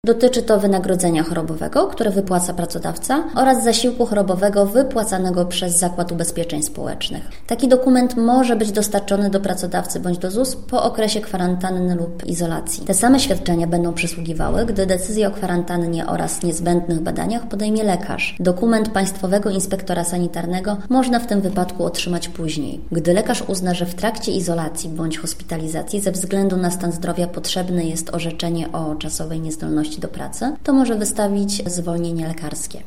Dotyczy to wynagrodzenia chorobowego, które wypłaca pracodawca, oraz zasiłku chorobowego wypłacanego przez Zakład Ubezpieczeń Społecznych. Taki dokument może być dostarczony do pracodawcy bądź do ZUS po okresie kwarantanny lub izolacji. Te same świadczenia będą przysługiwały, gdy decyzję o kwarantannie oraz niezbędnych badaniach podejmie lekarz. Dokument Państwowego Inspektora Sanitarnego można w tym wypadku otrzymać później. Gdy lekarz uzna, że w trakcie izolacji bądź hospitalizacji ze względu na stan zdrowia potrzebne jest orzeczenie o czasowej niezdolności do pracy, to może wystawić zwolnienie lekarskie.